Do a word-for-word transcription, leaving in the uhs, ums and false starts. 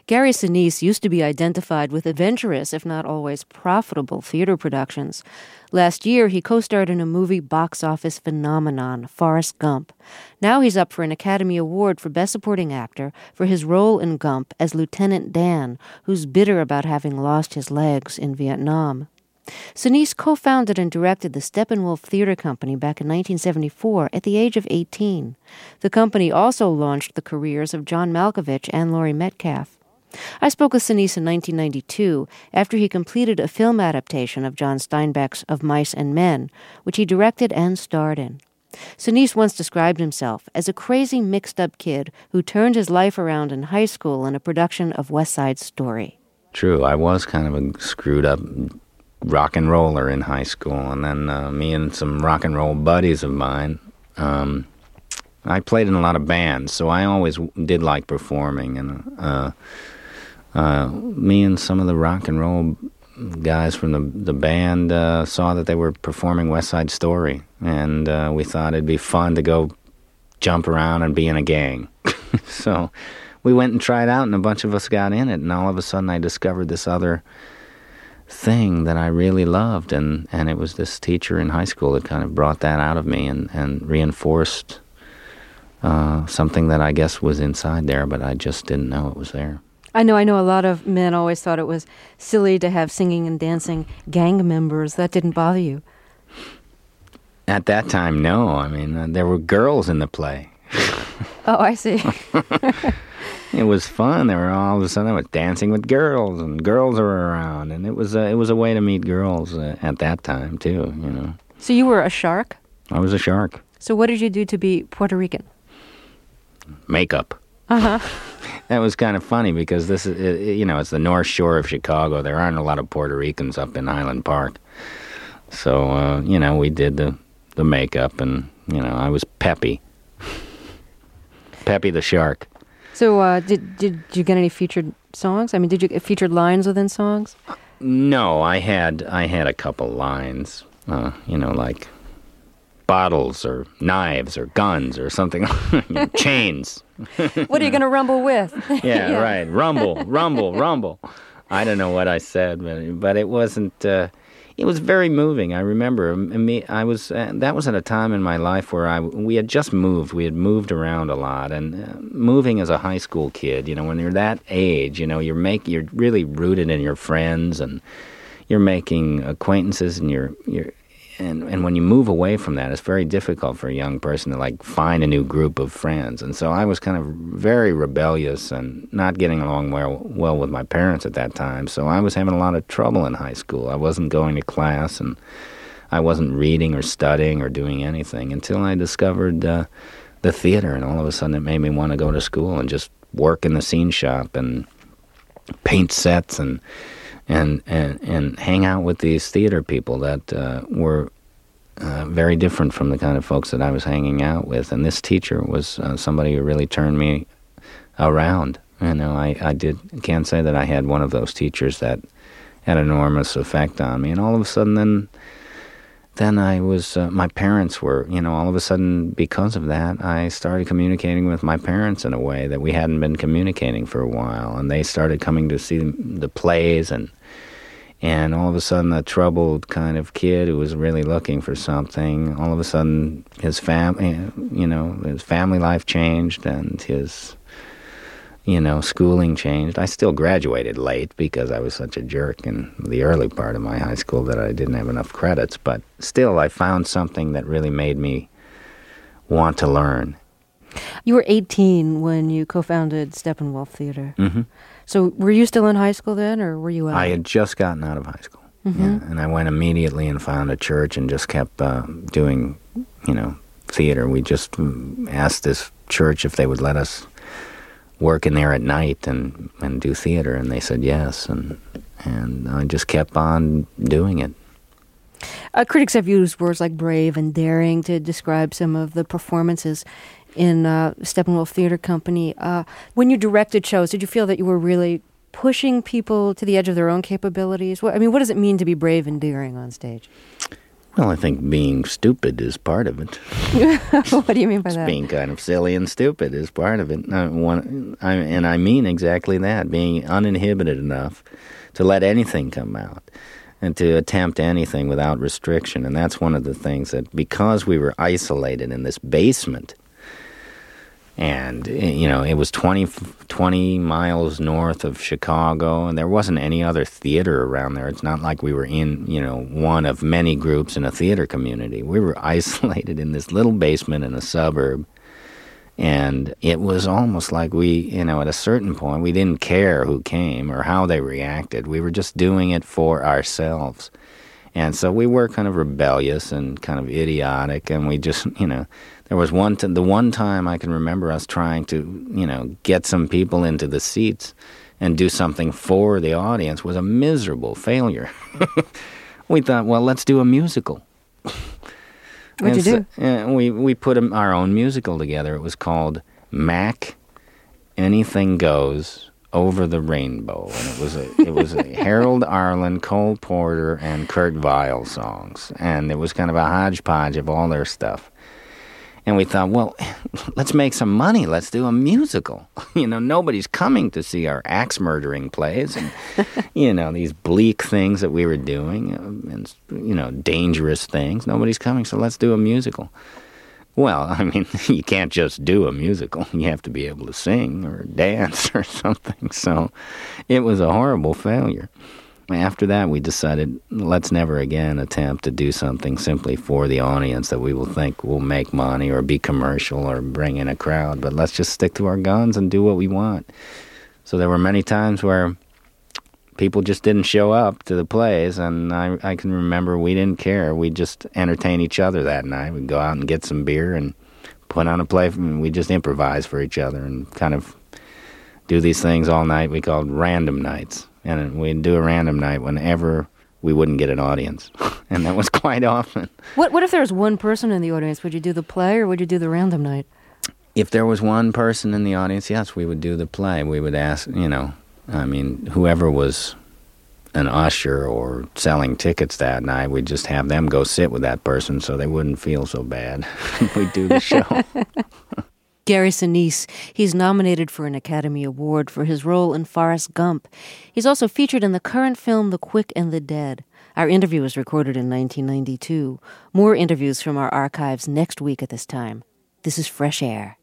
Gary Sinise used to be identified with adventurous, if not always profitable, theater productions. Last year, he co-starred in a movie box office phenomenon, Forrest Gump. Now he's up for an Academy Award for Best Supporting Actor for his role in Gump as Lieutenant Dan, who's bitter about having lost his legs in Vietnam. Sinise co-founded and directed the Steppenwolf Theater Company back in nineteen seventy-four at the age of eighteen. The company also launched the careers of John Malkovich and Laurie Metcalf. I spoke with Sinise in nineteen ninety-two after he completed a film adaptation of John Steinbeck's Of Mice and Men, which he directed and starred in. Sinise once described himself as a crazy mixed-up kid who turned his life around in high school in a production of West Side Story. True, I was kind of a screwed-up rock and roller in high school, and then uh, me and some rock and roll buddies of mine, um, I played in a lot of bands, so I always did like performing, and uh, uh, me and some of the rock and roll guys from the, the band uh, saw that they were performing West Side Story, and uh, we thought it'd be fun to go jump around and be in a gang. So we went and tried out, and a bunch of us got in it, and all of a sudden I discovered this other thing that I really loved, and, and it was this teacher in high school that kind of brought that out of me and, and reinforced uh, something that I guess was inside there, but I just didn't know it was there. I know, I know a lot of men always thought it was silly to have singing and dancing gang members. That didn't bother you? At that time, no. I mean, uh, there were girls in the play. Oh, I see. It was fun. They were all of a sudden I was dancing with girls, and girls were around, and it was a, it was a way to meet girls uh, at that time too. You know. So you were a shark? I was a shark. So what did you do to be Puerto Rican? Makeup. Uh huh. That was kind of funny because this is, you know, it's the North Shore of Chicago. There aren't a lot of Puerto Ricans up in Highland Park, so uh, you know, we did the the makeup, and you know, I was Peppy, Peppy the shark. So uh, did did you get any featured songs? I mean, did you get featured lines within songs? No, I had I had a couple lines, uh, you know, like bottles or knives or guns or something, you know, chains. What are you going to rumble with? Yeah, yeah, right. Rumble, rumble, rumble. I don't know what I said, but but it wasn't. Uh, it was very moving. I remember me. I was. Uh, that was at a time in my life where I we had just moved. We had moved around a lot, and uh, moving as a high school kid, you know, when you're that age, you know, you're make you're really rooted in your friends, and you're making acquaintances, and you're you're. And and when you move away from that, it's very difficult for a young person to like find a new group of friends. And so I was kind of very rebellious and not getting along well well with my parents at that time. So I was having a lot of trouble in high school. I wasn't going to class, and I wasn't reading or studying or doing anything until I discovered uh, the theater. And all of a sudden, it made me want to go to school and just work in the scene shop and paint sets and. And, and and hang out with these theater people that uh, were uh, very different from the kind of folks that I was hanging out with. And this teacher was uh, somebody who really turned me around. You know, I, I did can't say that I had one of those teachers that had an enormous effect on me. And all of a sudden, then then I was, uh, my parents were, you know, all of a sudden, because of that, I started communicating with my parents in a way that we hadn't been communicating for a while. And they started coming to see the plays, and And all of a sudden, a troubled kind of kid who was really looking for something, all of a sudden, his family, you know, his family life changed, and his, you know, schooling changed. I still graduated late because I was such a jerk in the early part of my high school that I didn't have enough credits. But still, I found something that really made me want to learn. You were eighteen when you co-founded Steppenwolf Theater. Mm-hmm. So were you still in high school then, or were you out? I had just gotten out of high school. Mm-hmm. Yeah, and I went immediately and found a church and just kept uh, doing, you know, theater. We just asked this church if they would let us work in there at night and, and do theater, and they said yes, and and I just kept on doing it. Uh, critics have used words like brave and daring to describe some of the performances in uh, Steppenwolf Theater Company. Uh, when you directed shows, did you feel that you were really pushing people to the edge of their own capabilities? What, I mean, what does it mean to be brave and daring on stage? Well, I think being stupid is part of it. What do you mean by that? Being kind of silly and stupid is part of it. I want, I, and I mean exactly that, being uninhibited enough to let anything come out and to attempt anything without restriction. And that's one of the things that, because we were isolated in this basement, and, you know, it was twenty, twenty miles north of Chicago, and there wasn't any other theater around there. It's not like we were in, you know, one of many groups in a theater community. We were isolated in this little basement in a suburb, and it was almost like we, you know, at a certain point, we didn't care who came or how they reacted. We were just doing it for ourselves. And so we were kind of rebellious and kind of idiotic, and we just, you know, there was one, t- the one time I can remember us trying to, you know, get some people into the seats and do something for the audience was a miserable failure. We thought, well, let's do a musical. What'd you so, do? And we, we put a, our own musical together. It was called Mac Anything Goes Over the Rainbow. And it was a, it was a Harold Arlen, Cole Porter, and Kurt Weill songs. And it was kind of a hodgepodge of all their stuff. And we thought, well, let's make some money. Let's do a musical. You know, nobody's coming to see our axe-murdering plays and, you know, these bleak things that we were doing and, you know, dangerous things. Nobody's coming, so let's do a musical. Well, I mean, you can't just do a musical. You have to be able to sing or dance or something. So it was a horrible failure. After that, we decided, let's never again attempt to do something simply for the audience that we will think will make money or be commercial or bring in a crowd. But let's just stick to our guns and do what we want. So there were many times where people just didn't show up to the plays, and I, I can remember we didn't care. We'd just entertain each other that night. We'd go out and get some beer and put on a play, and we'd just improvise for each other and kind of do these things all night we called random nights. And we'd do a random night whenever we wouldn't get an audience. And that was quite often. What What if there was one person in the audience? Would you do the play or would you do the random night? If there was one person in the audience, yes, we would do the play. We would ask, you know, I mean, whoever was an usher or selling tickets that night, we'd just have them go sit with that person so they wouldn't feel so bad. We'd do the show. Gary Sinise. He's nominated for an Academy Award for his role in Forrest Gump. He's also featured in the current film The Quick and the Dead. Our interview was recorded in nineteen ninety-two. More interviews from our archives next week at this time. This is Fresh Air.